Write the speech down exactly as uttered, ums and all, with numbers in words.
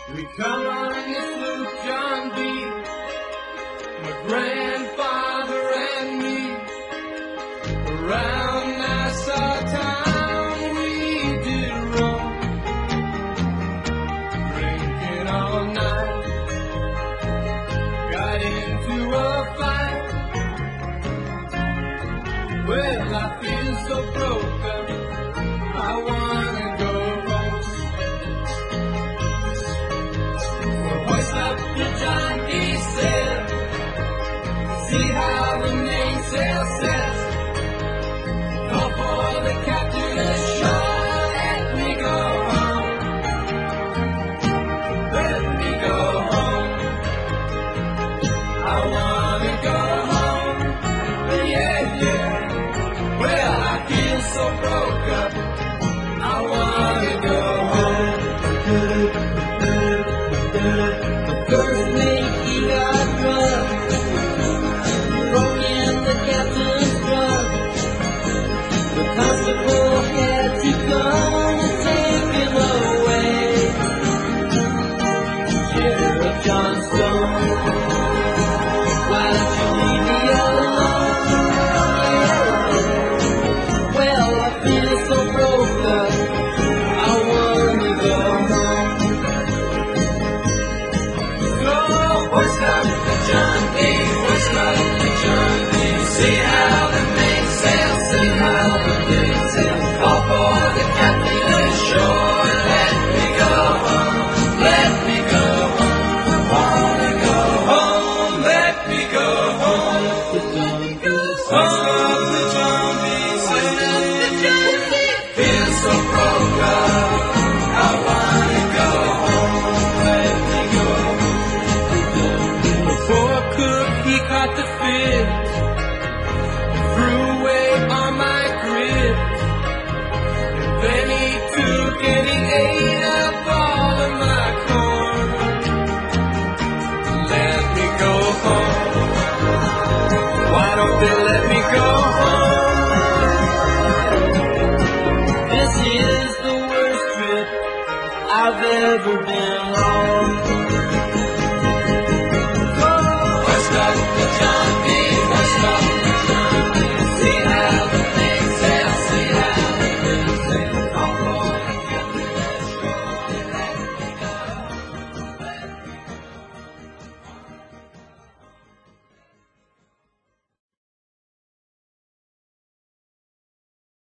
We come on this loop, John B., my grandfather and me. Around Nassau town we did roam, drinking all night. Got into a fight. Well, I feel so broken, I wanna go home. Well, hoist up the John D. sail, see how the mainsail sets. Call for the captain ashore, let me go home. Let me go home. I wanna go home. Yeah, yeah. Well, I feel so broke up, I wanna go home. The first mate, he got drunk, broke in the captain's truck. The constable had to come and take him away. Sheriff Johnstone, why don't you leave me alone? Yeah. Well, I feel so broke up, I wanna go home. Go, hoist up the John D., hoist up the John D. See how the mainsail, see how the mainsail. Call for the captain ashore.